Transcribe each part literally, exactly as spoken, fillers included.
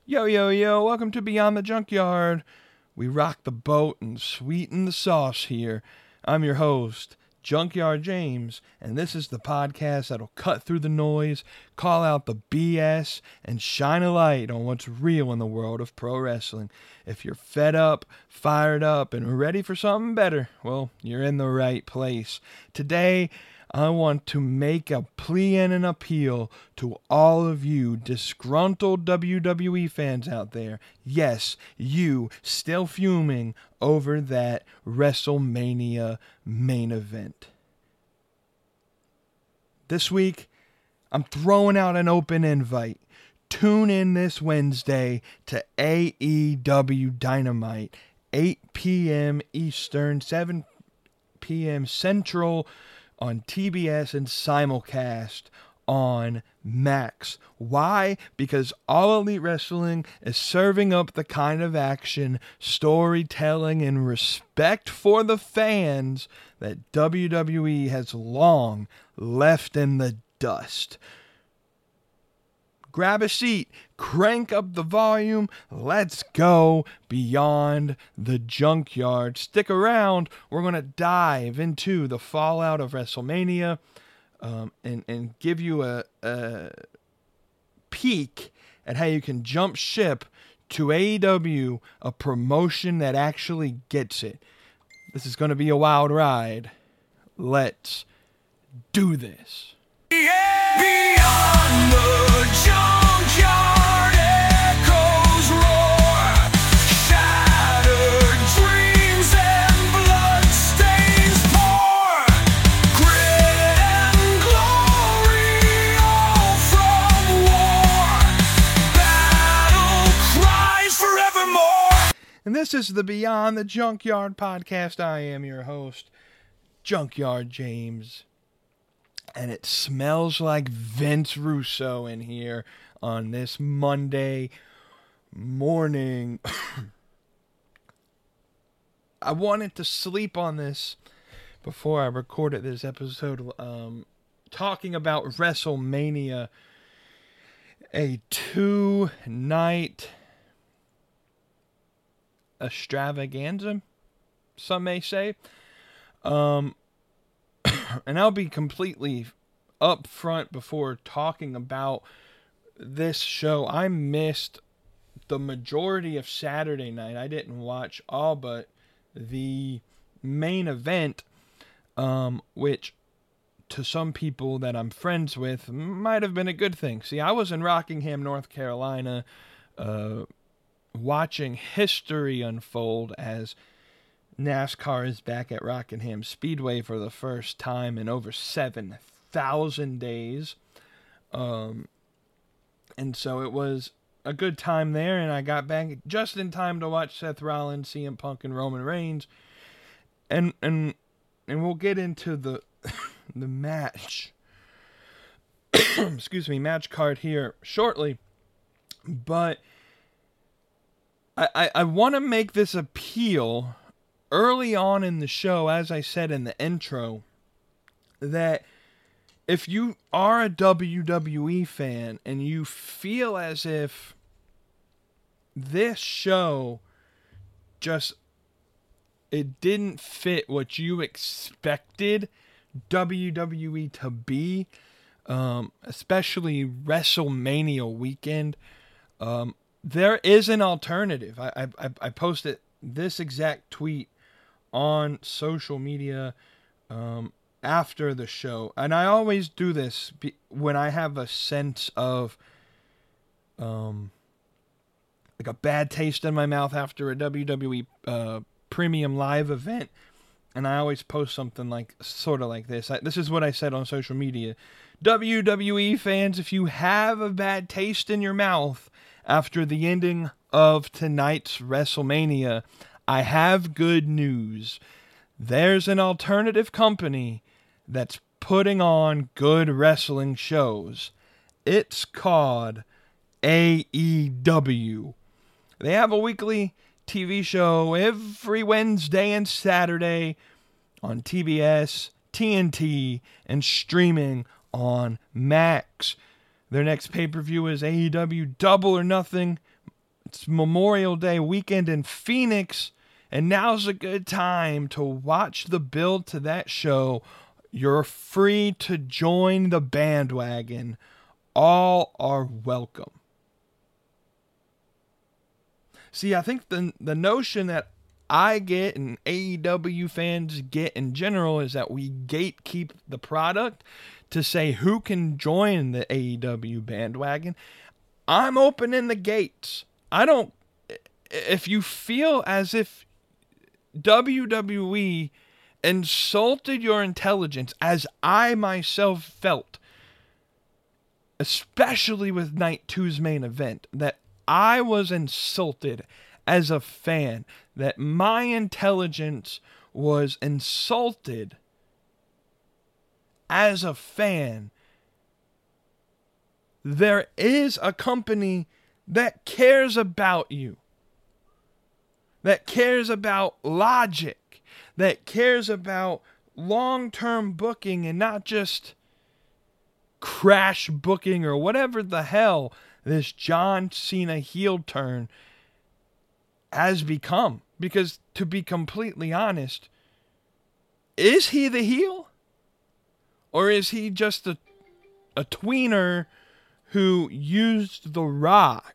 Yo, yo, yo, welcome to Beyond the Junkyard. We rock the boat and sweeten the sauce here. I'm your host, Junkyard James, and this is the podcast that'll cut through the noise, call out the B S, and shine a light on what's real in the world of pro wrestling. If you're fed up, fired up, and ready for something better, well, you're in the right place. Today, I want to make a plea and an appeal to all of you disgruntled W W E fans out there. Yes, you still fuming over that WrestleMania main event. This week, I'm throwing out an open invite. Tune in this Wednesday to A E W Dynamite, eight p.m. Eastern, seven p.m. Central, on T B S and simulcast on Max. Why? Because All Elite Wrestling is serving up the kind of action, storytelling, and respect for the fans that W W E has long left in the dust. Grab a seat, crank up the volume, let's go beyond the junkyard. Stick around, we're going to dive into the fallout of WrestleMania um, and, and give you a, a peek at how you can jump ship to A E W, a promotion that actually gets it. This is going to be a wild ride. Let's do this. Yeah. Beyond the junkyard echoes roar, shattered dreams and bloodstains pour, grit and glory all from war, battle cries forevermore. And this is the Beyond the Junkyard podcast. I am your host, Junkyard James. And it smells like Vince Russo in here on this Monday morning. I wanted to sleep on this before I recorded this episode, um, talking about WrestleMania, a two-night extravaganza, some may say. Um... And I'll be completely upfront before talking about this show. I missed the majority of Saturday night. I didn't watch all but the main event, um, which to some people that I'm friends with might have been a good thing. See, I was in Rockingham, North Carolina, uh, watching history unfold as NASCAR is back at Rockingham Speedway for the first time in over seven thousand days. Um, and so it was a good time there, and I got back just in time to watch Seth Rollins, C M Punk, and Roman Reigns. And and and we'll get into the the match. Excuse me, match card here shortly. But I I, I want to make this appeal early on in the show, as I said in the intro, that if you are a W W E fan and you feel as if this show just, it didn't fit what you expected W W E to be, um, especially WrestleMania weekend, um, there is an alternative. I, I, I posted this exact tweet on social media um, after the show, and I always do this be- when I have a sense of um, like a bad taste in my mouth after a W W E uh, premium live event, and I always post something like sort of like this. I, this is what I said on social media: W W E fans, if you have a bad taste in your mouth after the ending of tonight's WrestleMania, I have good news. There's an alternative company that's putting on good wrestling shows. It's called A E W. They have a weekly T V show every Wednesday and Saturday on T B S, T N T, and streaming on Max. Their next pay-per-view is A E W Double or Nothing, It's Memorial Day weekend in Phoenix, and now's a good time to watch the build to that show. You're free to join the bandwagon. All are welcome. See, I think the the notion that I get and A E W fans get in general is that we gatekeep the product to say who can join the A E W bandwagon. I'm opening the gates. I don't, if you feel as if W W E insulted your intelligence, as I myself felt, especially with night two's main event, that I was insulted as a fan, that my intelligence was insulted as a fan, there is a company that cares about you, that cares about logic, that cares about long-term booking and not just crash booking or whatever the hell this John Cena heel turn has become. Because to be completely honest, is he the heel? Or is he just a, a tweener who used The Rock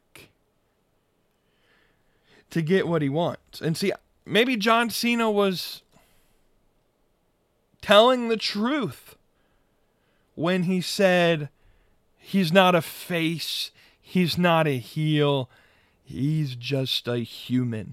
to get what he wants? And see, maybe John Cena was telling the truth when he said he's not a face, he's not a heel, he's just a human.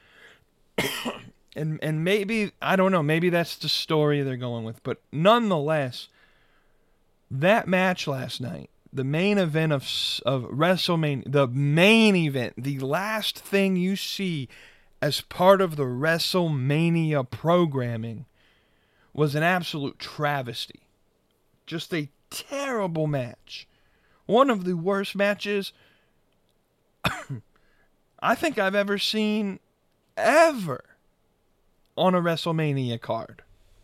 and and maybe, I don't know, maybe that's the story they're going with. But nonetheless, that match last night, the main event of of WrestleMania, the main event, the last thing you see as part of the WrestleMania programming, was an absolute travesty. Just a terrible match. One of the worst matches I think I've ever seen ever on a WrestleMania card.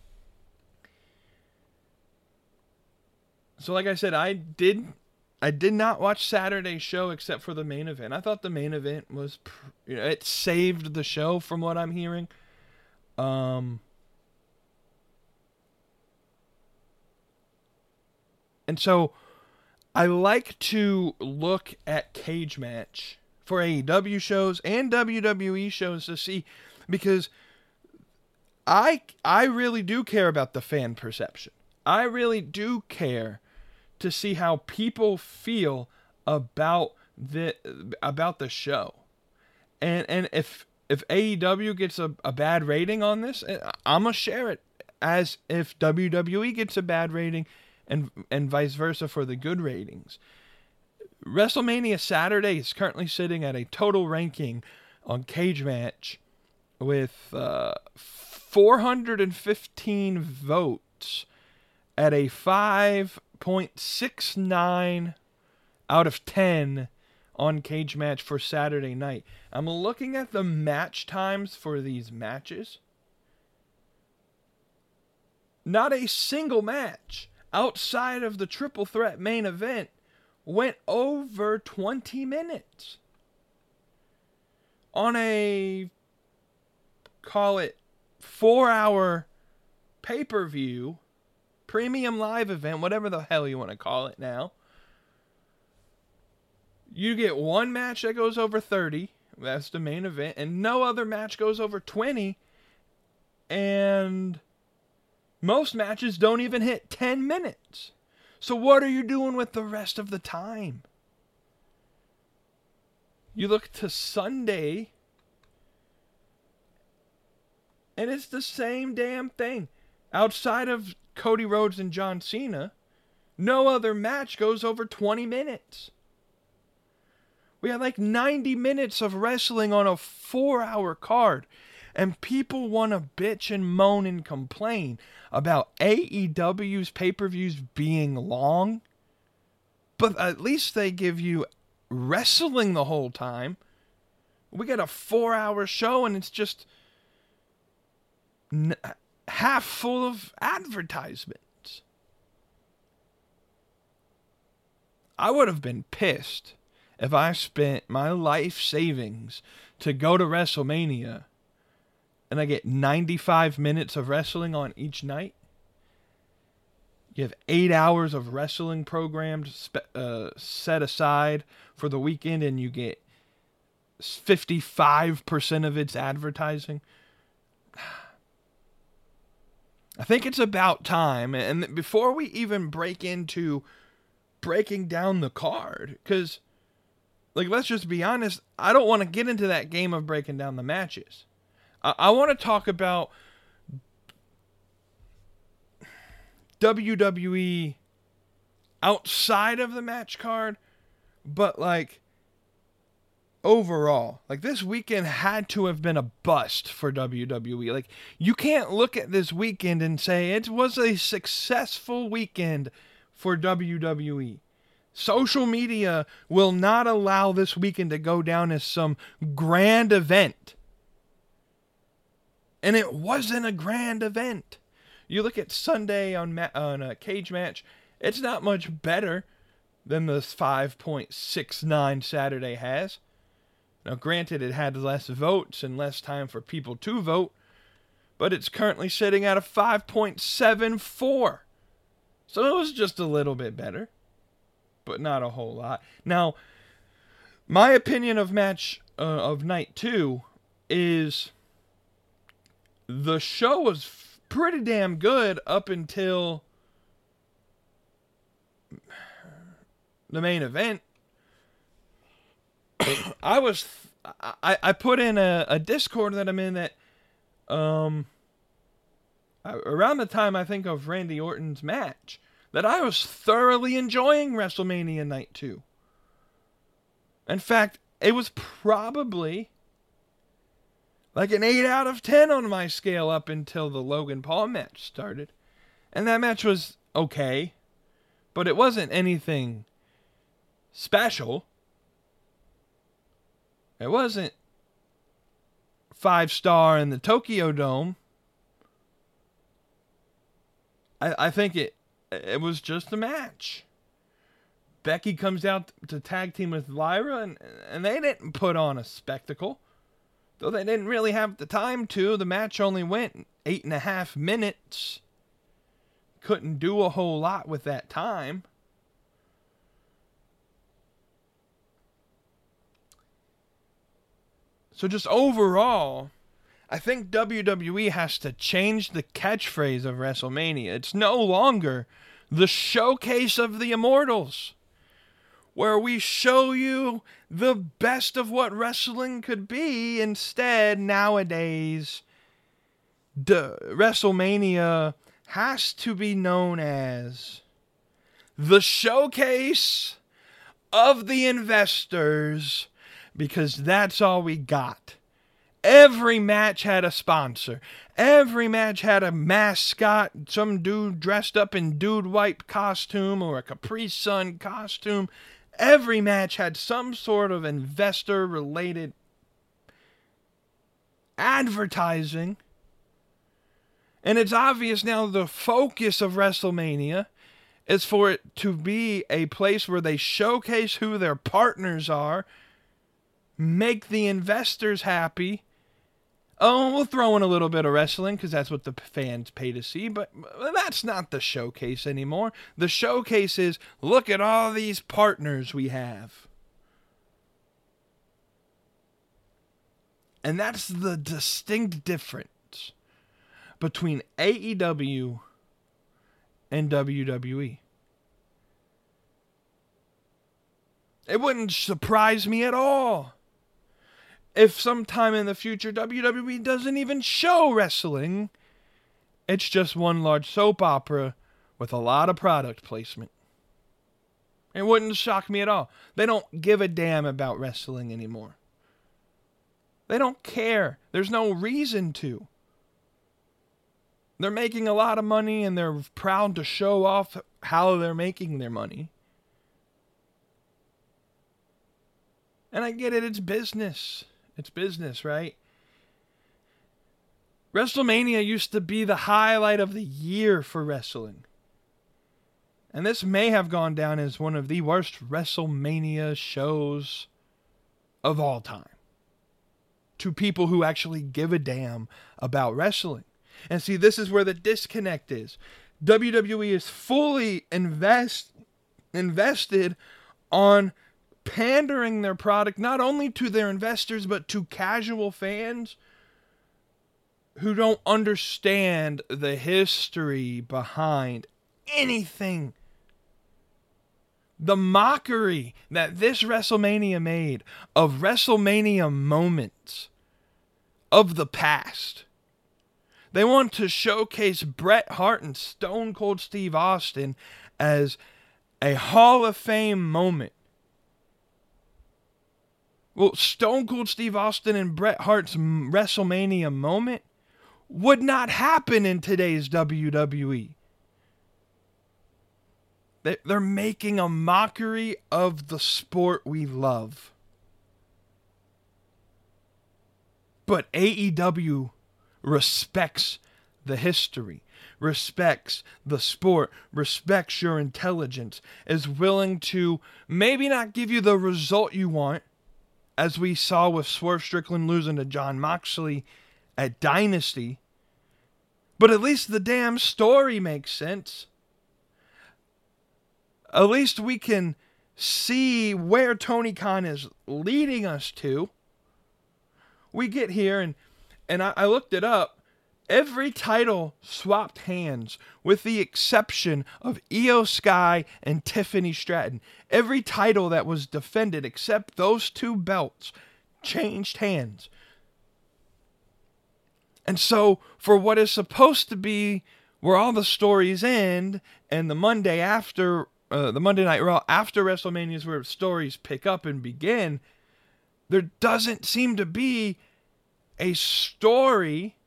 So like I said, I did I did not watch Saturday's show except for the main event. I thought the main event was, you know, it saved the show from what I'm hearing. Um And so I like to look at Cage Match for A E W shows and W W E shows to see, because I I really do care about the fan perception. I really do care to see how people feel about the about the show. And and if if A E W gets a, a bad rating on this, I'm gonna share it as if W W E gets a bad rating, and and vice versa for the good ratings. WrestleMania Saturday is currently sitting at a total ranking on Cage Match with uh, four hundred fifteen votes at a five point six nine out of ten on Cage Match for Saturday night. I'm looking at the match times for these matches. Not a single match outside of the triple threat main event went over twenty minutes. On a, call it, four-hour pay-per-view, premium live event, whatever the hell you want to call it now, you get one match that goes over thirty, that's the main event, and no other match goes over twenty, and most matches don't even hit ten minutes. So what are you doing with the rest of the time? You look to Sunday, and it's the same damn thing. Outside of Cody Rhodes and John Cena, no other match goes over twenty minutes. We had like ninety minutes of wrestling on a four-hour card. And people want to bitch and moan and complain about A E W's pay-per-views being long. But at least they give you wrestling the whole time. We get a four-hour show and it's just n- half full of advertisements. I would have been pissed if I spent my life savings to go to WrestleMania and I get ninety-five minutes of wrestling on each night. You have eight hours of wrestling programmed spe- uh, set aside for the weekend, and you get fifty-five percent of its advertising. I think it's about time. And before we even break into breaking down the card, because, like, let's just be honest, I don't want to get into that game of breaking down the matches. I, I want to talk about W W E outside of the match card, but, like, overall. Like, this weekend had to have been a bust for W W E. Like, you can't look at this weekend and say it was a successful weekend for W W E. Social media will not allow this weekend to go down as some grand event. And it wasn't a grand event. You look at Sunday on, ma- on a cage match, it's not much better than the five point six nine Saturday has. Now, granted, it had less votes and less time for people to vote, but it's currently sitting at a five point seven four. So it was just a little bit better, but not a whole lot. Now, my opinion of match uh, of night two is the show was pretty damn good up until the main event. I was, I, I put in a, a Discord that I'm in that, um, around the time I think of Randy Orton's match, that I was thoroughly enjoying WrestleMania Night two. In fact, it was probably like an eight out of ten on my scale up until the Logan Paul match started. And that match was okay, but it wasn't anything special. It wasn't five star in the Tokyo Dome. I, I think it it was just a match. Becky comes out to tag team with Lyra, and, and they didn't put on a spectacle. Though they didn't really have the time to. The match only went eight and a half minutes. Couldn't do a whole lot with that time. So just overall, I think W W E has to change the catchphrase of WrestleMania. It's no longer the showcase of the immortals, where we show you the best of what wrestling could be. Instead, nowadays, the WrestleMania has to be known as the showcase of the investors, because that's all we got. Every match had a sponsor. Every match had a mascot, some dude dressed up in dude wipe costume or a Capri Sun costume. Every match had some sort of investor-related advertising. And it's obvious now the focus of WrestleMania is for it to be a place where they showcase who their partners are, make the investors happy. Oh, we'll throw in a little bit of wrestling because that's what the fans pay to see, but that's not the showcase anymore. The showcase is, look at all these partners we have. And that's the distinct difference between A E W and W W E. It wouldn't surprise me at all if sometime in the future W W E doesn't even show wrestling. It's just one large soap opera with a lot of product placement. It wouldn't shock me at all. They don't give a damn about wrestling anymore. They don't care. There's no reason to. They're making a lot of money and they're proud to show off how they're making their money. And I get it, it's business. It's business, right? WrestleMania used to be the highlight of the year for wrestling. And this may have gone down as one of the worst WrestleMania shows of all time, to people who actually give a damn about wrestling. And see, this is where the disconnect is. W W E is fully invest invested on pandering their product not only to their investors but to casual fans who don't understand the history behind anything. The mockery that this WrestleMania made of WrestleMania moments of the past. They want to showcase Bret Hart and Stone Cold Steve Austin as a Hall of Fame moment. Well, Stone Cold Steve Austin and Bret Hart's WrestleMania moment would not happen in today's W W E. They're making a mockery of the sport we love. But A E W respects the history, respects the sport, respects your intelligence, is willing to maybe not give you the result you want, as we saw with Swerve Strickland losing to Jon Moxley at Dynasty, but at least the damn story makes sense. At least we can see where Tony Khan is leading us to. We get here, and, and I, I looked it up. Every title swapped hands, with the exception of Io Sky and Tiffany Stratton. Every title that was defended, except those two belts, changed hands. And so, for what is supposed to be where all the stories end, and the Monday after... Uh, the Monday Night Raw after WrestleMania is where stories pick up and begin, there doesn't seem to be a story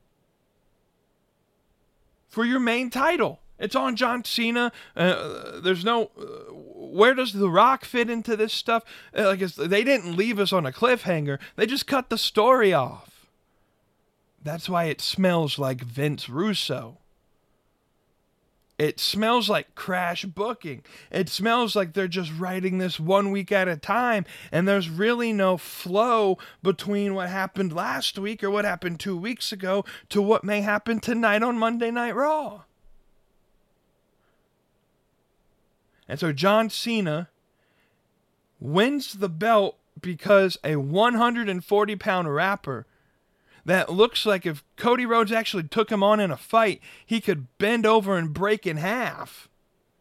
for your main title. It's on John Cena. Uh, there's no... Uh, where does The Rock fit into this stuff? Uh, like it's, they didn't leave us on a cliffhanger. They just cut the story off. That's why it smells like Vince Russo. It smells like crash booking. It smells like they're just writing this one week at a time, and there's really no flow between what happened last week or what happened two weeks ago to what may happen tonight on Monday Night Raw. And so John Cena wins the belt because a one hundred forty pound rapper that looks like if Cody Rhodes actually took him on in a fight, he could bend over and break in half.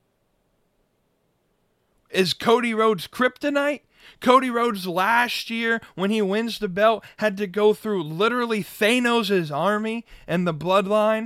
Is Cody Rhodes kryptonite? Cody Rhodes last year, when he wins the belt, had to go through literally Thanos' army and the bloodline.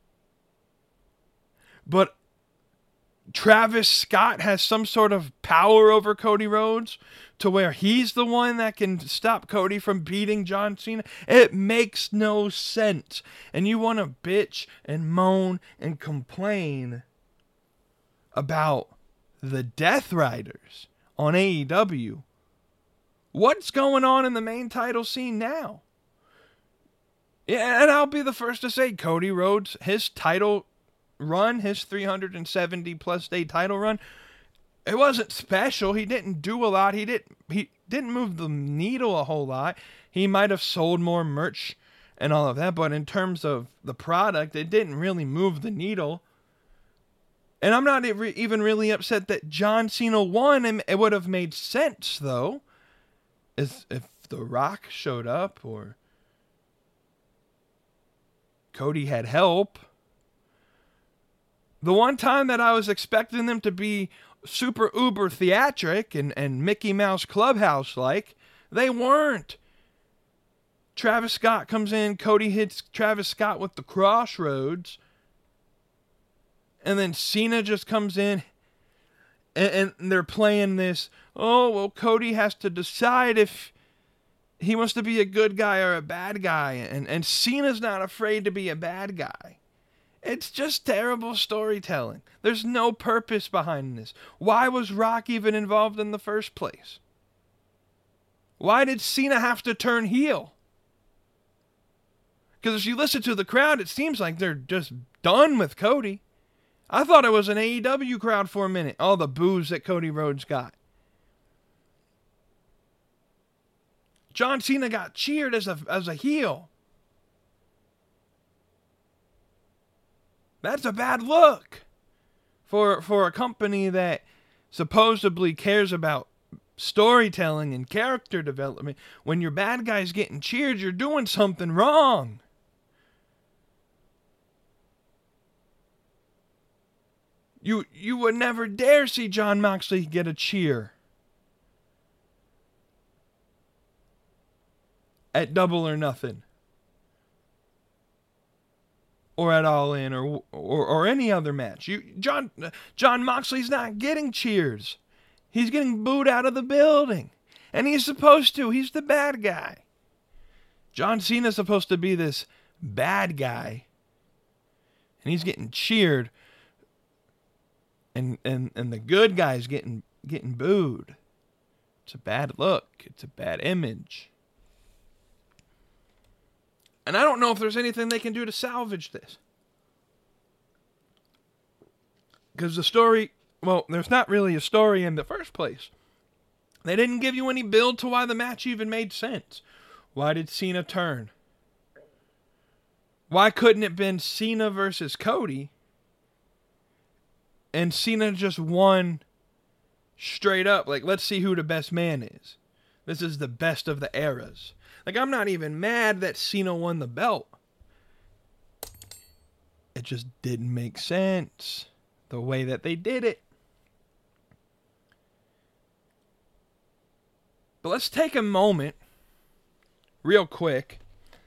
But Travis Scott has some sort of power over Cody Rhodes to where he's the one that can stop Cody from beating John Cena. It makes no sense. And you want to bitch and moan and complain about the Death Riders on A E W. What's going on in the main title scene now? Yeah, and I'll be the first to say Cody Rhodes, his title run, his three hundred seventy plus day title run, it wasn't special. He didn't do a lot. He didn't he didn't move the needle a whole lot. He might have sold more merch and all of that, but in terms of the product, it didn't really move the needle. And I'm not even really upset that John Cena won, and it would have made sense, though, is if The Rock showed up or Cody had help. The one time that I was expecting them to be super uber theatric and, and Mickey Mouse Clubhouse like, they weren't. Travis Scott comes in, Cody hits Travis Scott with the Crossroads, and then Cena just comes in, and, and they're playing this, oh, well, Cody has to decide if he wants to be a good guy or a bad guy, and, and Cena's not afraid to be a bad guy. It's just terrible storytelling. There's no purpose behind this. Why was Rock even involved in the first place? Why did Cena have to turn heel? Because if you listen to the crowd, it seems like they're just done with Cody. I thought it was an A E W crowd for a minute. All the boos that Cody Rhodes got. John Cena got cheered as a as a heel. That's a bad look for for a company that supposedly cares about storytelling and character development. When your bad guy's getting cheered, you're doing something wrong. You you would never dare see Jon Moxley get a cheer at Double or Nothing, or at All In, or or, or any other match. You John Jon Moxley's not getting cheers. He's getting booed out of the building, and he's supposed to. He's the bad guy. John Cena's supposed to be this bad guy, and he's getting cheered, and and and the good guy's getting getting booed. It's a bad look. It's a bad image. And I don't know if there's anything they can do to salvage this. Because the story, well, there's not really a story in the first place. They didn't give you any build to why the match even made sense. Why did Cena turn? Why couldn't it have been Cena versus Cody, and Cena just won straight up? Like, let's see who the best man is. This is the best of the eras. Like, I'm not even mad that Cena won the belt. It just didn't make sense the way that they did it. But let's take a moment, real quick,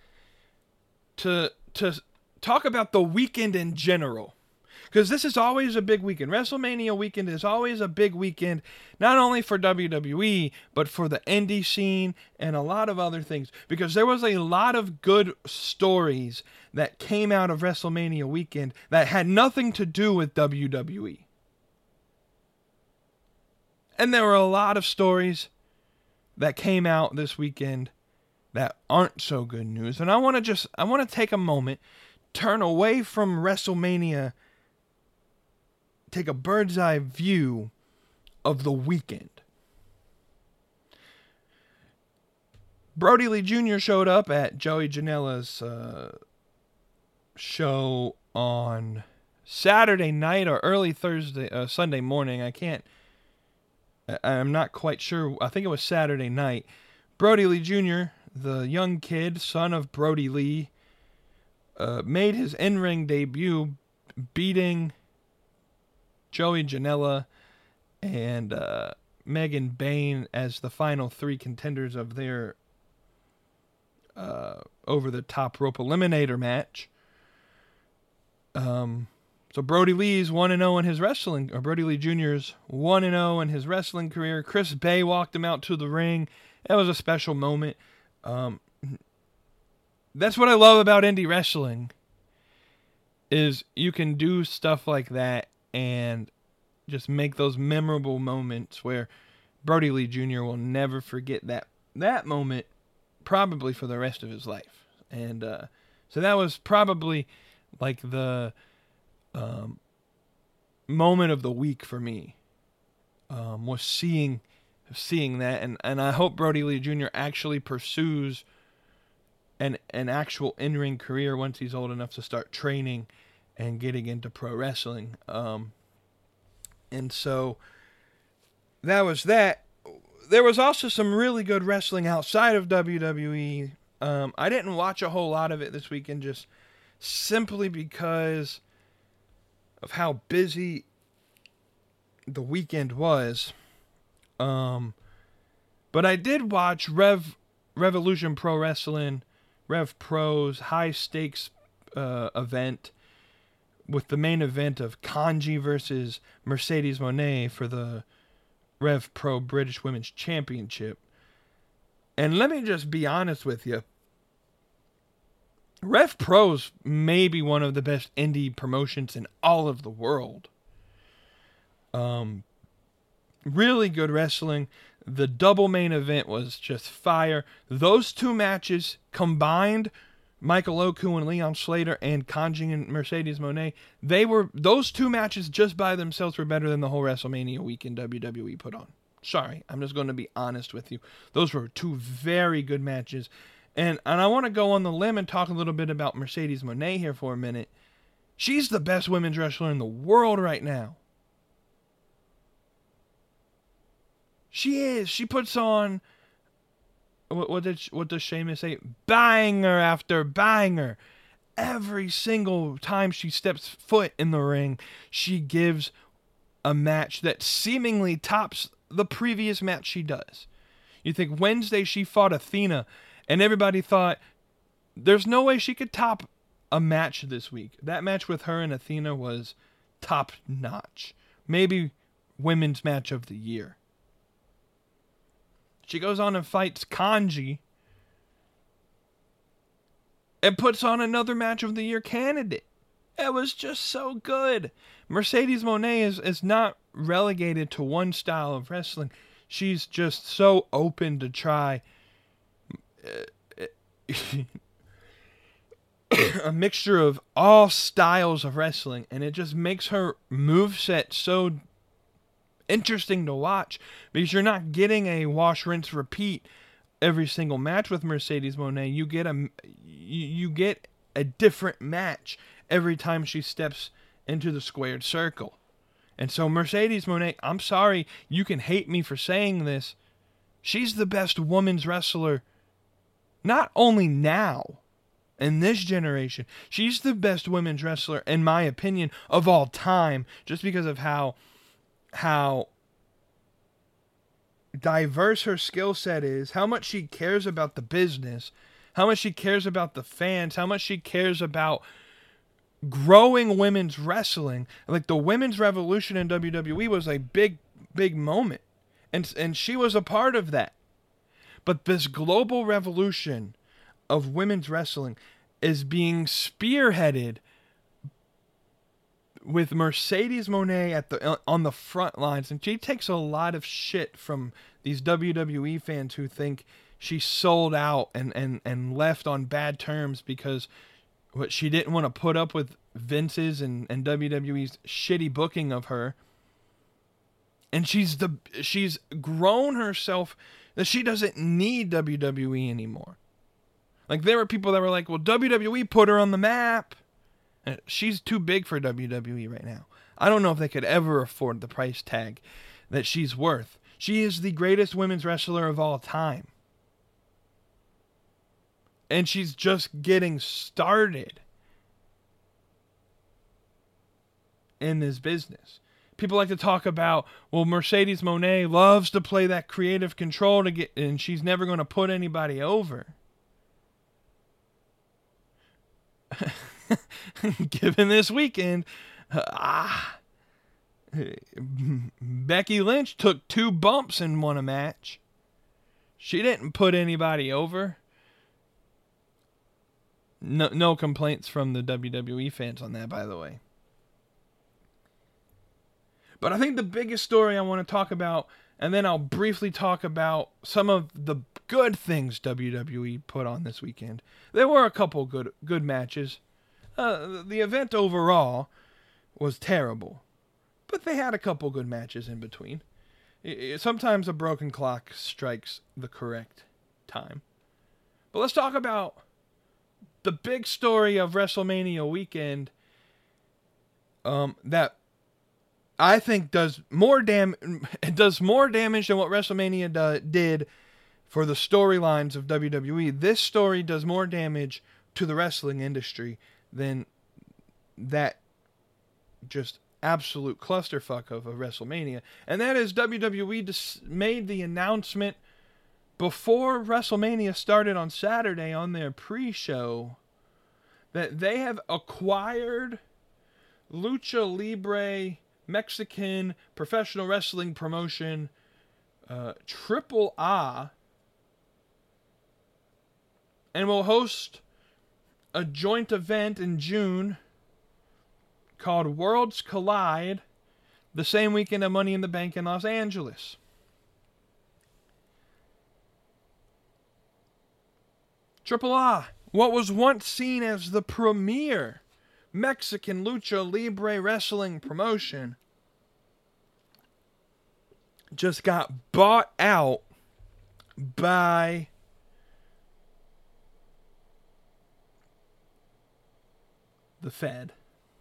to to talk about the weekend in general. Because this is always a big weekend. WrestleMania weekend is always a big weekend, not only for W W E, but for the indie scene and a lot of other things. Because there was a lot of good stories that came out of WrestleMania weekend that had nothing to do with W W E. And there were a lot of stories that came out this weekend that aren't so good news. And I want to just, I want to take a moment, turn away from WrestleMania, take a bird's eye view of the weekend. Brody Lee Junior showed up at Joey Janela's uh, show on Saturday night or early Thursday, uh, Sunday morning. I can't, I, I'm not quite sure. I think it was Saturday night. Brody Lee Junior, the young kid, son of Brody Lee, uh, made his in-ring debut beating Joey Janela and uh, Megan Bayne as the final three contenders of their uh, over-the-top rope eliminator match. Um, so Brody Lee's one and oh in his wrestling, or Brody Lee Junior's one and oh in his wrestling career. Chris Bay walked him out to the ring. That was a special moment. Um, that's what I love about indie wrestling, is you can do stuff like that and just make those memorable moments where Brody Lee Junior will never forget that that moment, probably for the rest of his life. And uh, so that was probably like the um, moment of the week for me, um, was seeing seeing that. And, and I hope Brody Lee Junior actually pursues an, an actual in-ring career once he's old enough to start training and getting into pro wrestling. Um, and so that was that. There was also some really good wrestling outside of W W E. Um, I didn't watch a whole lot of it this weekend, just simply because of how busy the weekend was. Um, but I did watch Rev Revolution Pro Wrestling, Rev Pro's high stakes uh, event, with the main event of Kanji versus Mercedes Moné for the Rev Pro British Women's Championship. And let me just be honest with you. Rev Pro's maybe one of the best indie promotions in all of the world. Um, really good wrestling. The double main event was just fire. Those two matches combined Michael Oku and Leon Slater and Kanji and Mercedes Moné, they were, those two matches just by themselves were better than the whole WrestleMania weekend W W E put on. Sorry, I'm just going to be honest with you. Those were two very good matches. And and I want to go on the limb and talk a little bit about Mercedes Moné here for a minute. She's the best women's wrestler in the world right now. She is. She puts on, what, what did what does Sheamus say? Banger after banger. Every single time she steps foot in the ring, she gives a match that seemingly tops the previous match she does. You think Wednesday she fought Athena, and everybody thought there's no way she could top a match this week. That match with her and Athena was top notch. Maybe women's match of the year. She goes on and fights Kanji and puts on another match of the year candidate. It was just so good. Mercedes Moné is, is not relegated to one style of wrestling. She's just so open to try a mixture of all styles of wrestling, and it just makes her moveset so interesting to watch, because you're not getting a wash, rinse, repeat every single match with Mercedes Moné. You get a you, you get a different match every time she steps into the squared circle. And so Mercedes Moné, I'm sorry, you can hate me for saying this, she's the best women's wrestler, not only now, in this generation, she's the best women's wrestler, in my opinion, of all time, just because of how how diverse her skill set is, how much she cares about the business, how much she cares about the fans, how much she cares about growing women's wrestling. Like, the women's revolution in W W E was a big, big moment, and and she was a part of that. But this global revolution of women's wrestling is being spearheaded with Mercedes Moné at the on the front lines, and she takes a lot of shit from these W W E fans who think she sold out and, and, and left on bad terms because what she didn't want to put up with Vince's and, and W W E's shitty booking of her. And she's the she's grown herself that she doesn't need W W E anymore. Like, there were people that were like, well, W W E put her on the map. She's too big for W W E right now. I don't know if they could ever afford the price tag that she's worth. She is the greatest women's wrestler of all time. And she's just getting started in this business. People like to talk about, well, Mercedes Moné loves to play that creative control to get, and she's never going to put anybody over. Given this weekend, uh, ah, Becky Lynch took two bumps and won a match. She didn't put anybody over. No, no complaints from the W W E fans on that, by the way. But I think the biggest story I want to talk about, and then I'll briefly talk about some of the good things W W E put on this weekend. There were a couple good good matches. Uh, the event overall was terrible, but they had a couple good matches in between. Sometimes a broken clock strikes the correct time. But let's talk about the big story of WrestleMania weekend um, that I think does more dam it does more damage than what WrestleMania do- did for the storylines of W W E. This story does more damage to the wrestling industry than that just absolute clusterfuck of a WrestleMania. And that is W W E dis- made the announcement before WrestleMania started on Saturday on their pre-show that they have acquired Lucha Libre Mexican professional wrestling promotion uh, Triple A, and will host a joint event in June called Worlds Collide the same weekend of Money in the Bank in Los Angeles. Triple A, what was once seen as the premier Mexican lucha libre wrestling promotion just got bought out by the Fed.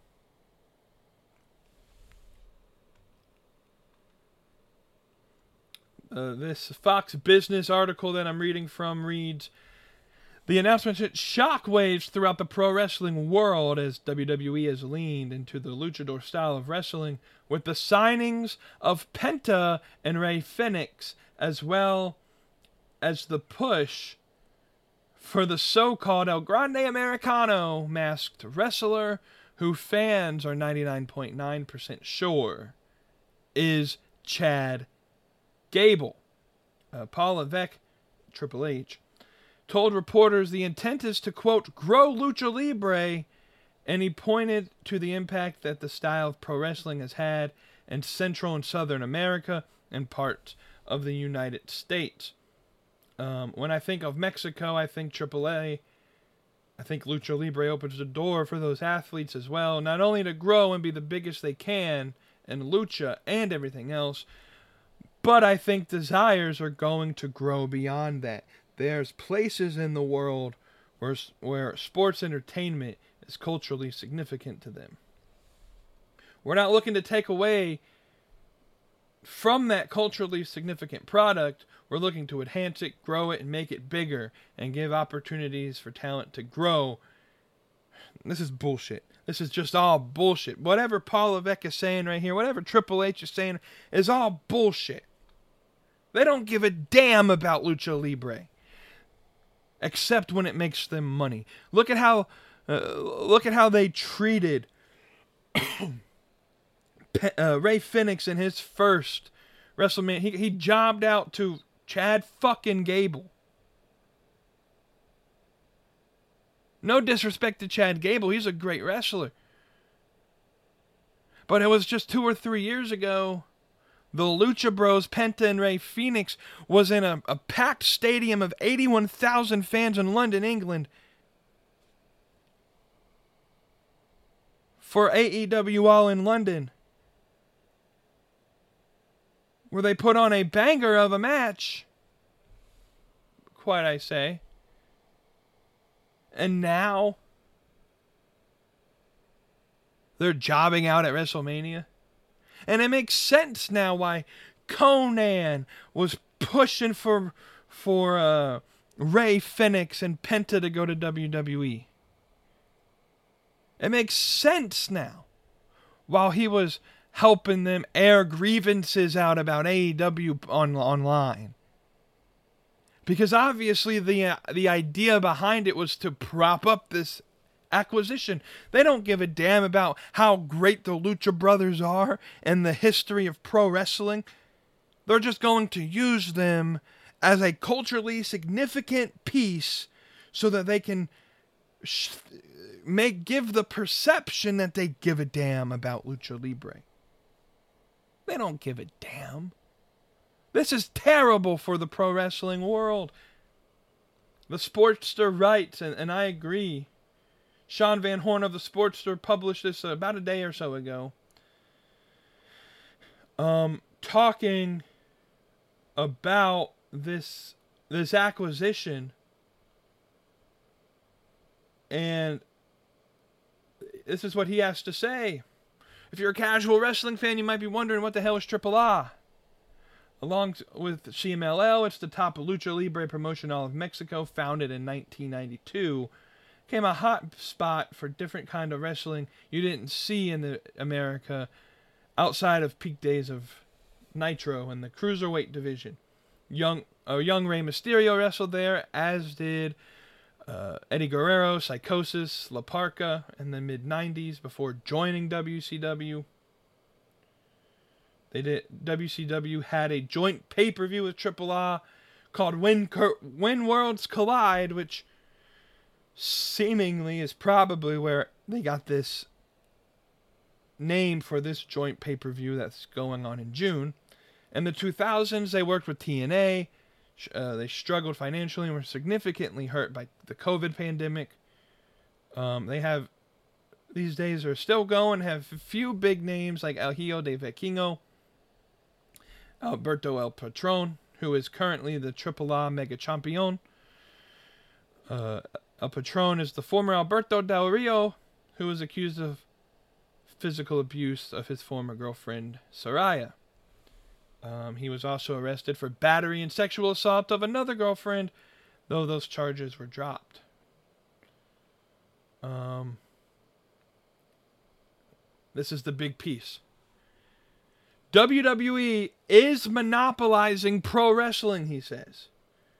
Uh, this Fox Business article that I'm reading from reads, the announcement hit shockwaves throughout the pro wrestling world as W W E has leaned into the luchador style of wrestling with the signings of Penta and Rey Fenix, as well as the push for the so-called El Grande Americano masked wrestler who fans are ninety-nine point nine percent sure is Chad Gable. Uh, Paul Levesque, Triple H, told reporters the intent is to, quote, grow Lucha Libre, and he pointed to the impact that the style of pro wrestling has had in Central and Southern America and parts of the United States. Um, when I think of Mexico, I think Triple A. I think Lucha Libre opens the door for those athletes as well, not only to grow and be the biggest they can in lucha and everything else, but I think desires are going to grow beyond that. There's places in the world where, where sports entertainment is culturally significant to them. We're not looking to take away from that culturally significant product. We're looking to enhance it, grow it, and make it bigger, and give opportunities for talent to grow. This is bullshit. This is just all bullshit. Whatever Paul Levesque is saying right here, whatever Triple H is saying, is all bullshit. They don't give a damn about Lucha Libre, except when it makes them money. Look at how, uh, look at how they treated uh, Rey Fenix in his first WrestleMania. He he jobbed out to Chad fucking Gable. No disrespect to Chad Gable, he's a great wrestler. But it was just two or three years ago, the Lucha Bros, Penta and Rey Fenix, was in a, a packed stadium of eighty-one thousand fans in London, England, for A E W All in London, where they put on a banger of a match, quite I say. And now they're jobbing out at WrestleMania. And it makes sense now why Conan was pushing for for uh, Rey Fenix and Penta to go to W W E. It makes sense now. While he was helping them air grievances out about A E W on, online. Because obviously the uh, the idea behind it was to prop up this acquisition. They don't give a damn about how great the Lucha Brothers are and the history of pro wrestling. They're just going to use them as a culturally significant piece so that they can sh- make give the perception that they give a damn about Lucha Libre. They don't give a damn. This is terrible for the pro wrestling world. The Sportster writes, and, and I agree. Sean Van Horn of the Sportster published this about a day or so ago. Um, talking about this this acquisition, and this is what he has to say. If you're a casual wrestling fan, you might be wondering what the hell is Triple A. Along with C M L L, it's the top Lucha Libre promotion in all of Mexico, founded in nineteen ninety-two. Became a hot spot for different kind of wrestling you didn't see in the America outside of peak days of Nitro and the Cruiserweight division. Young, uh, young Rey Mysterio wrestled there, as did uh, Eddie Guerrero, Psychosis, La Parca in the mid nineties before joining W C W. They did. W C W had a joint pay-per-view with Triple A called When, Cur- when Worlds Collide, which seemingly is probably where they got this name for this joint pay-per-view that's going on in June. In the two thousands, they worked with T N A, Uh, they struggled financially and were significantly hurt by the COVID pandemic. Um, they have, these days are still going, have a few big names like El Hijo de Vikingo, Alberto El Patron, who is currently the Triple A Mega Champion. Uh, El Patron is the former Alberto Del Rio, who was accused of physical abuse of his former girlfriend, Soraya. Um, he was also arrested for battery and sexual assault of another girlfriend, though those charges were dropped. Um, this is the big piece. W W E is monopolizing pro wrestling, he says.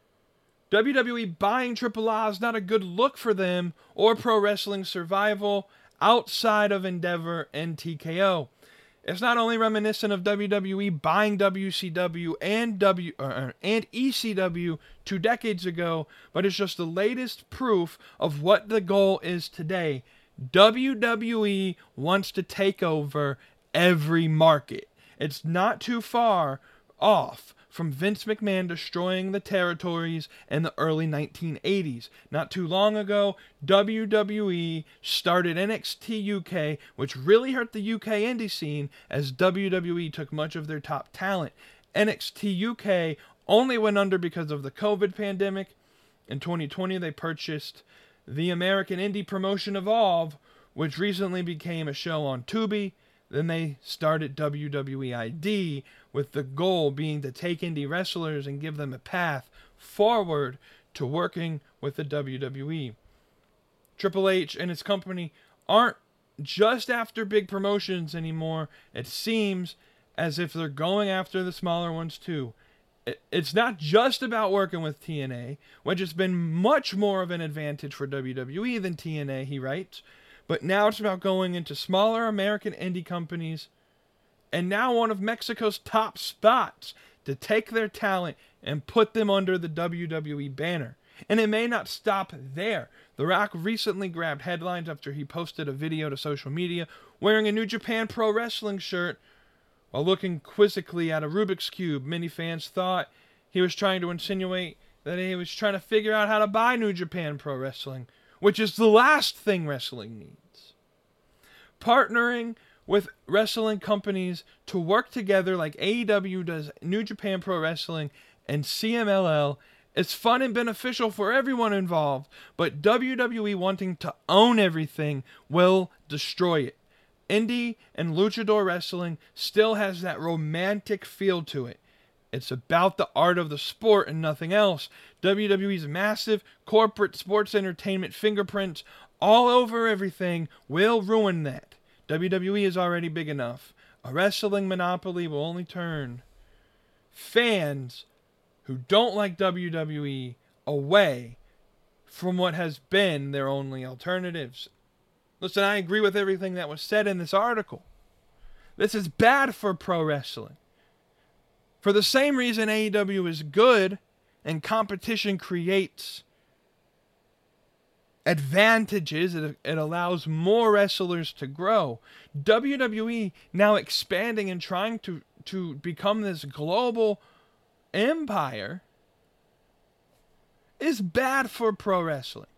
W W E buying Triple A is not a good look for them or pro wrestling survival outside of Endeavor and T K O. It's not only reminiscent of W W E buying W C W and W uh, and E C W two decades ago, but it's just the latest proof of what the goal is today. W W E wants to take over every market. It's not too far off from Vince McMahon destroying the territories in the early nineteen eighties. Not too long ago, W W E started N X T U K, which really hurt the U K indie scene as W W E took much of their top talent. N X T U K only went under because of the COVID pandemic. In twenty twenty, they purchased the American indie promotion Evolve, which recently became a show on Tubi. Then they started W W E I D, with the goal being to take indie wrestlers and give them a path forward to working with the W W E. Triple H and his company aren't just after big promotions anymore. It seems as if they're going after the smaller ones too. It's not just about working with T N A, which has been much more of an advantage for W W E than T N A, he writes. But now it's about going into smaller American indie companies, and now one of Mexico's top spots, to take their talent and put them under the W W E banner. And it may not stop there. The Rock recently grabbed headlines after he posted a video to social media wearing a New Japan Pro Wrestling shirt while looking quizzically at a Rubik's Cube. Many fans thought he was trying to insinuate that he was trying to figure out how to buy New Japan Pro Wrestling, which is the last thing wrestling needs. Partnering with wrestling companies to work together like A E W does New Japan Pro Wrestling and C M L L is fun and beneficial for everyone involved, but W W E wanting to own everything will destroy it. Indie and luchador wrestling still has that romantic feel to it. It's about the art of the sport and nothing else. W W E's massive corporate sports entertainment fingerprints all over everything will ruin that. W W E is already big enough. A wrestling monopoly will only turn fans who don't like W W E away from what has been their only alternatives. Listen, I agree with everything that was said in this article. This is bad for pro wrestling. For the same reason A E W is good and competition creates advantages, it, it allows more wrestlers to grow. W W E now expanding and trying to, to become this global empire is bad for pro wrestling.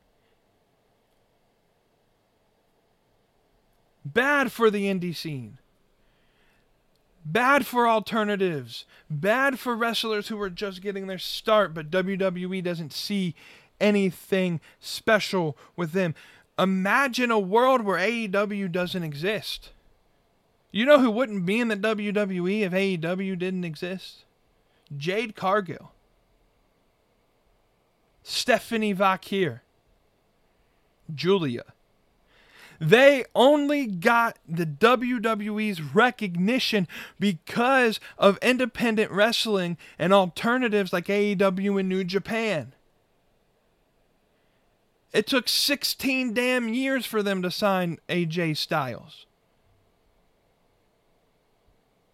Bad for the indie scene. Bad for alternatives. Bad for wrestlers who are just getting their start, but W W E doesn't see anything special with them. Imagine a world where A E W doesn't exist. You know who wouldn't be in the W W E if A E W didn't exist? Jade Cargill. Stephanie Vakir. Julia. They only got the W W E's recognition because of independent wrestling and alternatives like A E W and New Japan. It took sixteen damn years for them to sign A J Styles.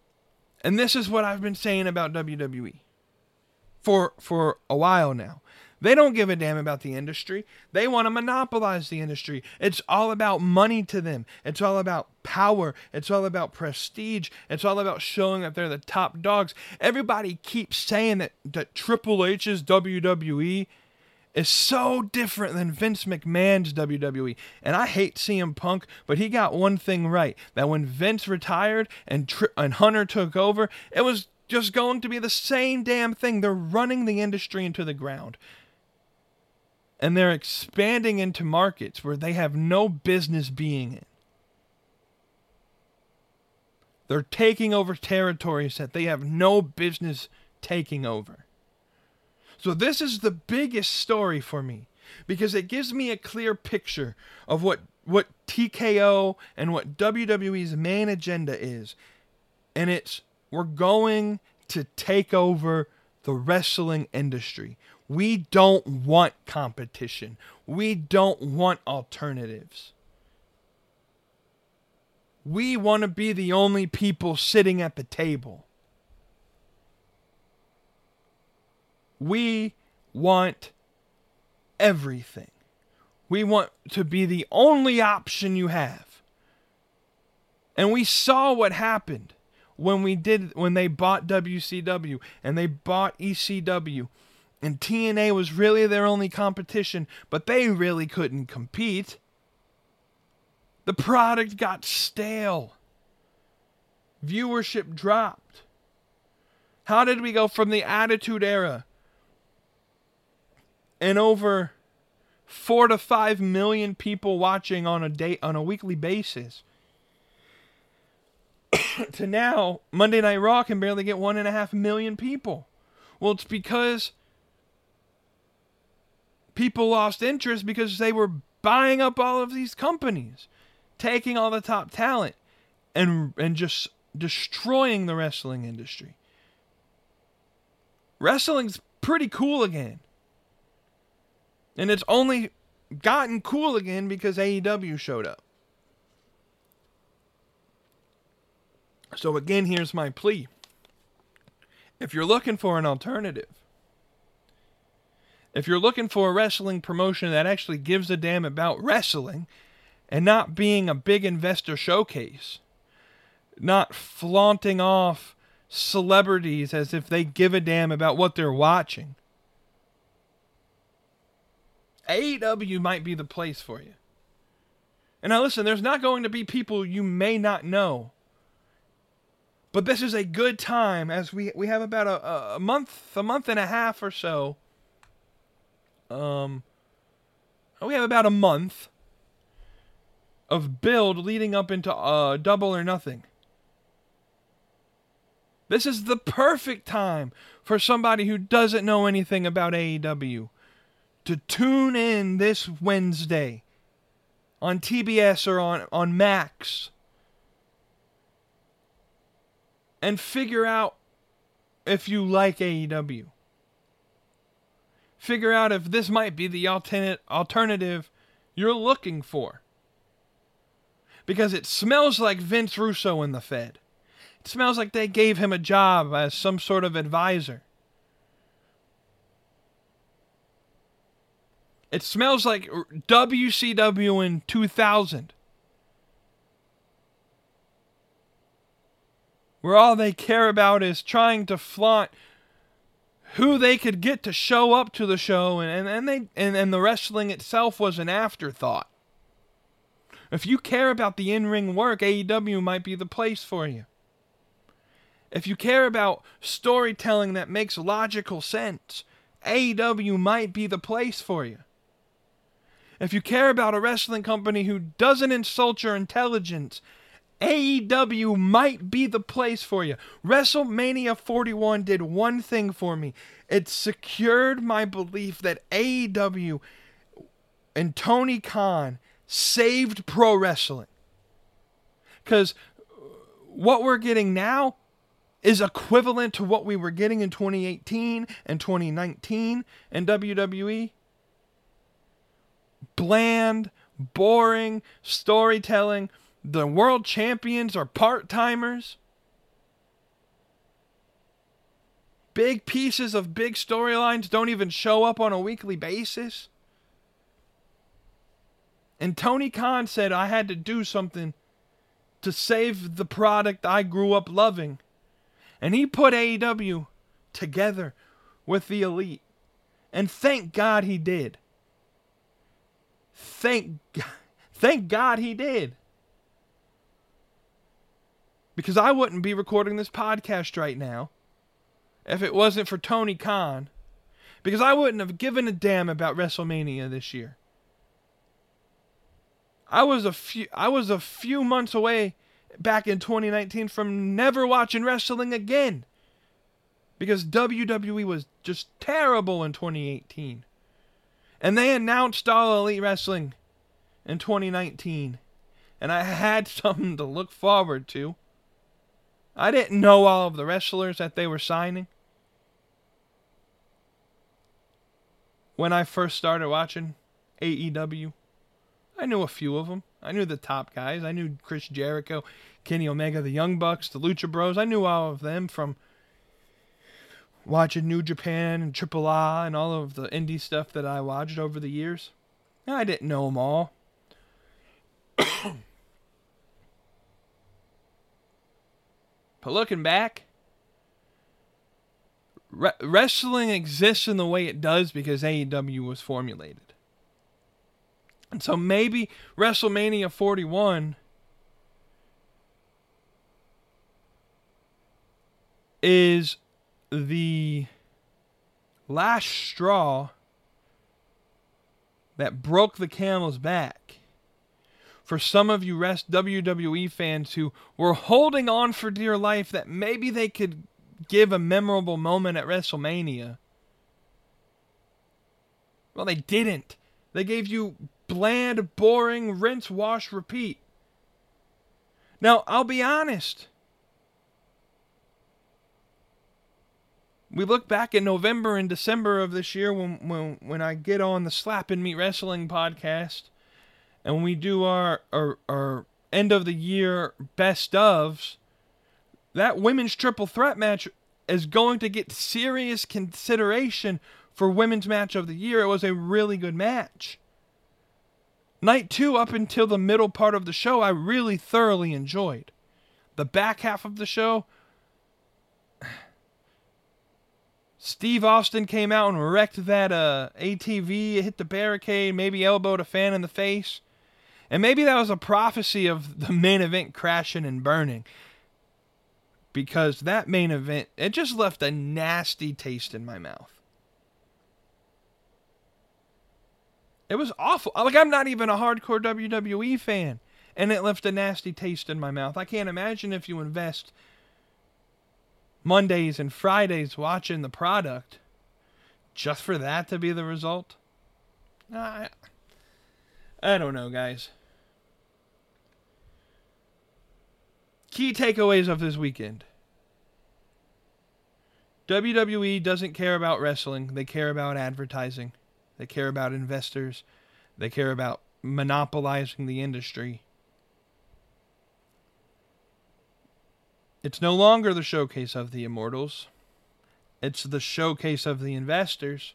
And this is what I've been saying about W W E for, for a while now. They don't give a damn about the industry. They want to monopolize the industry. It's all about money to them. It's all about power. It's all about prestige. It's all about showing that they're the top dogs. Everybody keeps saying that, that Triple H's W W E is so different than Vince McMahon's W W E. And I hate C M Punk, but he got one thing right. That when Vince retired and, Tri- and Hunter took over, it was just going to be the same damn thing. They're running the industry into the ground. And they're expanding into markets where they have no business being in. They're taking over territories that they have no business taking over. So this is the biggest story for me, because it gives me a clear picture of what, what T K O and what W W E's main agenda is. And it's, we're going to take over the wrestling industry. We don't want competition. We don't want alternatives. We want to be the only people sitting at the table. We want everything. We want to be the only option you have. And we saw what happened when we did when they bought W C W and they bought E C W. And T N A was really their only competition, but they really couldn't compete. The product got stale. Viewership dropped. How did we go from the Attitude Era and over four to five million people watching on a day on a weekly basis to now Monday Night Raw can barely get one and a half million people? Well, it's because people lost interest because they were buying up all of these companies, taking all the top talent, and and just destroying the wrestling industry. Wrestling's pretty cool again. And it's only gotten cool again because A E W showed up. So again, here's my plea. If you're looking for an alternative, if you're looking for a wrestling promotion that actually gives a damn about wrestling and not being a big investor showcase, not flaunting off celebrities as if they give a damn about what they're watching, A E W might be the place for you. And now listen, there's not going to be people you may not know. But this is a good time, as we we have about a, a month, a month and a half or so. Um, we have about a month of build leading up into uh, Double or Nothing. This is the perfect time for somebody who doesn't know anything about A E W to tune in this Wednesday on T B S or on, on Max and figure out if you like A E W. Figure out if this might be the alternate alternative you're looking for. Because it smells like Vince Russo in the Fed. It smells like they gave him a job as some sort of advisor. It smells like W C W in two thousand. Where all they care about is trying to flaunt who they could get to show up to the show, and, and, they, and, and the wrestling itself was an afterthought. If you care about the in-ring work, A E W might be the place for you. If you care about storytelling that makes logical sense, A E W might be the place for you. If you care about a wrestling company who doesn't insult your intelligence, A E W might be the place for you. WrestleMania forty-one did one thing for me. It secured my belief that A E W and Tony Khan saved pro wrestling. Because what we're getting now is equivalent to what we were getting in twenty eighteen and twenty nineteen in W W E. Bland, boring storytelling. The world champions are part-timers. big pieces of big storylines don't even show up on a weekly basis. And Tony Khan said I had to do something to save the product I grew up loving. And he put A E W together with the Elite. And thank God he did. Thank God, thank God he did. Because I wouldn't be recording this podcast right now if it wasn't for Tony Khan. Because I wouldn't have given a damn about WrestleMania this year. I was a few I was a few months away back in twenty nineteen from never watching wrestling again. Because W W E was just terrible in twenty eighteen. And they announced All Elite Wrestling in twenty nineteen. And I had something to look forward to. I didn't know all of the wrestlers that they were signing when I first started watching A E W. I knew a few of them. I knew the top guys. I knew Chris Jericho, Kenny Omega, the Young Bucks, the Lucha Bros. I knew all of them from watching New Japan and Triple A and all of the indie stuff that I watched over the years. I didn't know them all. But looking back, re- wrestling exists in the way it does because A E W was formulated. And so maybe WrestleMania forty-one is the last straw that broke the camel's back for some of you rest W W E fans who were holding on for dear life that maybe they could give a memorable moment at WrestleMania. Well, they didn't. They gave you bland, boring, rinse, wash, repeat. Now, I'll be honest. We look back in November and December of this year when when, when I get on the Slap and Meat Wrestling podcast and we do our, our, our end of the year best ofs, that women's triple threat match is going to get serious consideration for women's match of the year. It was a really good match. Night two, up until the middle part of the show, I really thoroughly enjoyed. The back half of the show, Steve Austin came out and wrecked that uh, A T V, hit the barricade, maybe elbowed a fan in the face. And maybe that was a prophecy of the main event crashing and burning. Because that main event, it just left a nasty taste in my mouth. It was awful. Like, I'm not even a hardcore W W E fan. And it left a nasty taste in my mouth. I can't imagine if you invest Mondays and Fridays watching the product just for that to be the result. I, I don't know, guys. Key takeaways of this weekend. W W E doesn't care about wrestling. They care about advertising. They care about investors. They care about monopolizing the industry. It's no longer the showcase of the immortals. It's the showcase of the investors.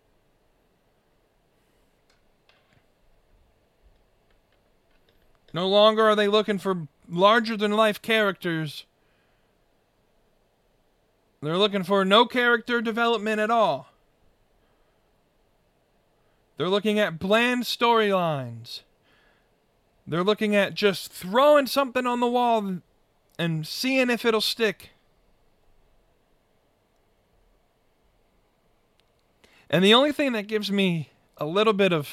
No longer are they looking for larger-than-life characters. They're looking for no character development at all. They're looking at bland storylines. They're looking at just throwing something on the wall and seeing if it'll stick. And the only thing that gives me a little bit of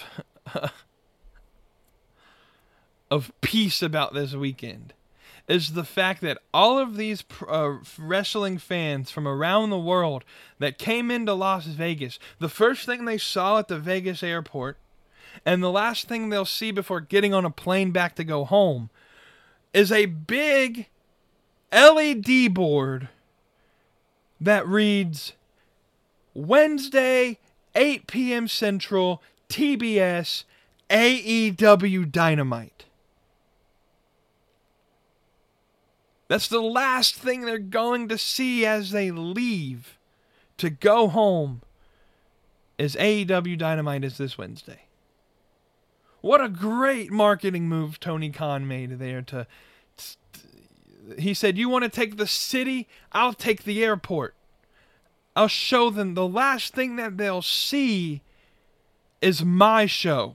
of peace about this weekend is the fact that all of these uh, wrestling fans from around the world that came into Las Vegas, the first thing they saw at the Vegas airport and the last thing they'll see before getting on a plane back to go home is a big L E D board that reads Wednesday, eight p.m. Central, T B S, A E W Dynamite. That's the last thing they're going to see as they leave to go home as A E W Dynamite is this Wednesday. What a great marketing move Tony Khan made there. To, he said, you want to take the city? I'll take the airport. I'll show them the last thing that they'll see is my show.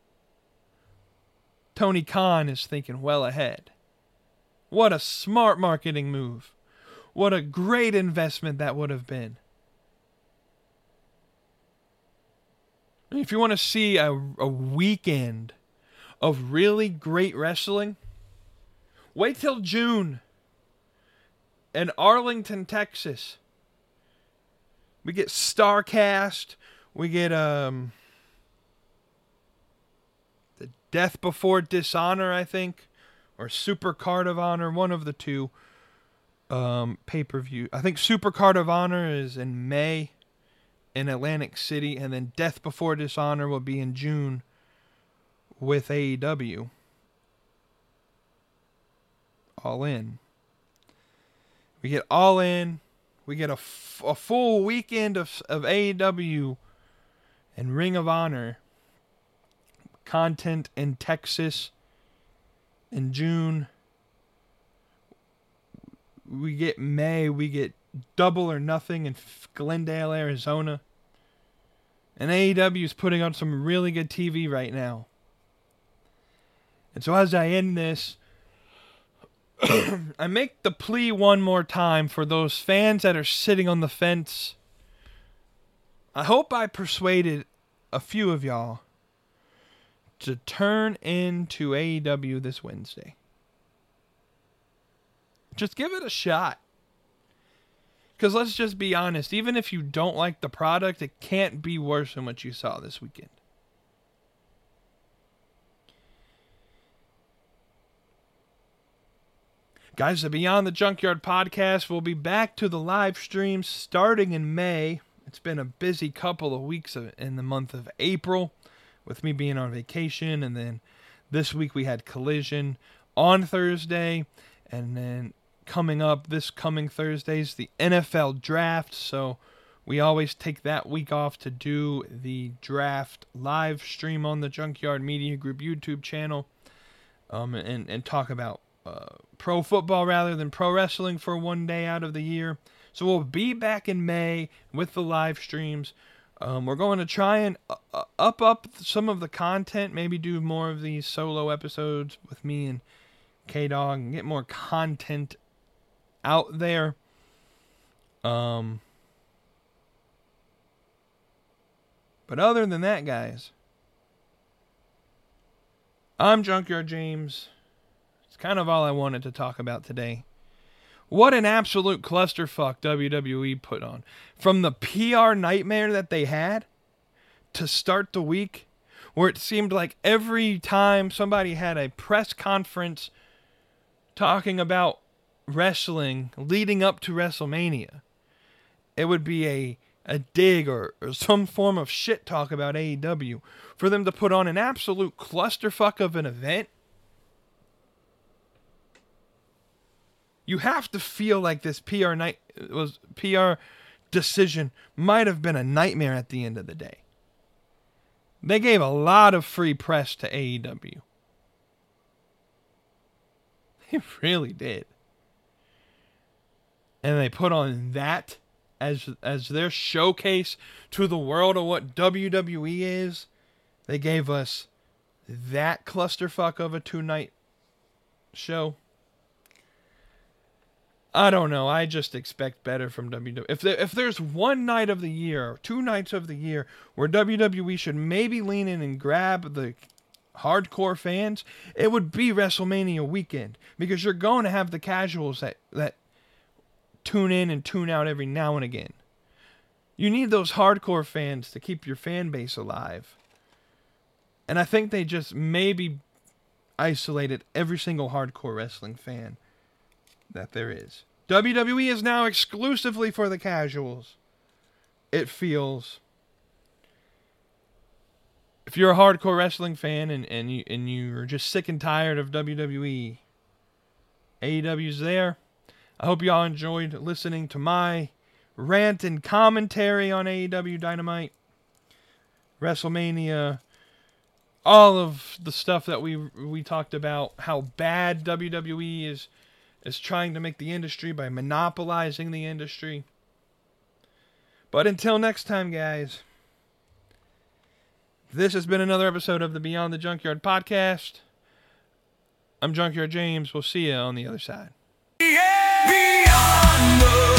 Tony Khan is thinking well ahead. What a smart marketing move. What a great investment that would have been. If you want to see a, a weekend of really great wrestling, wait till June in Arlington, Texas. We get StarCast. We get um the Death Before Dishonor, I think, or Super Card of Honor, one of the two um, pay-per-view. I think Super Card of Honor is in May in Atlantic City, and then Death Before Dishonor will be in June with A E W. All In. We get All In. We get a, f- a full weekend of, of A E W and Ring of Honor content in Texas in June. We get May. We get Double or Nothing in Glendale, Arizona. And A E W is putting on some really good T V right now. And so as I end this, I make the plea one more time for those fans that are sitting on the fence. I hope I persuaded a few of y'all to turn into A E W this Wednesday. Just give it a shot. Because let's just be honest, even if you don't like the product, it can't be worse than what you saw this weekend. Guys, the Beyond the Junkyard podcast will be back to the live streams starting in May. It's been a busy couple of weeks in the month of April with me being on vacation. And then this week we had Collision on Thursday. And then coming up this coming Thursday is the N F L draft. So we always take that week off to do the draft live stream on the Junkyard Media Group YouTube channel um, and, and talk about Uh, pro football rather than pro wrestling for one day out of the year. So we'll be back in May with the live streams. Um, we're going to try and uh, up up some of the content, maybe do more of these solo episodes with me and K-Dog and get more content out there. Um, but other than that, guys, I'm Junkyard James. It's kind of all I wanted to talk about today. What an absolute clusterfuck W W E put on. From the P R nightmare that they had to start the week, where it seemed like every time somebody had a press conference talking about wrestling leading up to WrestleMania, it would be a, a dig or, or some form of shit talk about A E W. For them to put on an absolute clusterfuck of an event, you have to feel like this P R night was P R decision might have been a nightmare at the end of the day. They gave a lot of free press to A E W. They really did. And they put on that as as their showcase to the world of what W W E is. They gave us that clusterfuck of a two-night show. I don't know. I just expect better from W W E. If there, if there's one night of the year, or two nights of the year, where W W E should maybe lean in and grab the hardcore fans, it would be WrestleMania weekend. Because you're going to have the casuals that, that tune in and tune out every now and again. You need those hardcore fans to keep your fan base alive. And I think they just maybe isolated every single hardcore wrestling fan that there is. W W E is now exclusively for the casuals. It feels. If you're a hardcore wrestling fan and, and you and you're just sick and tired of W W E, A E W's there. I hope y'all enjoyed listening to my rant and commentary on A E W Dynamite, WrestleMania, all of the stuff that we we talked about, how bad W W E is is trying to make the industry by monopolizing the industry. But until next time, guys, this has been another episode of the Beyond the Junkyard podcast. I'm Junkyard James. We'll see you on the other side. Yeah, beyond the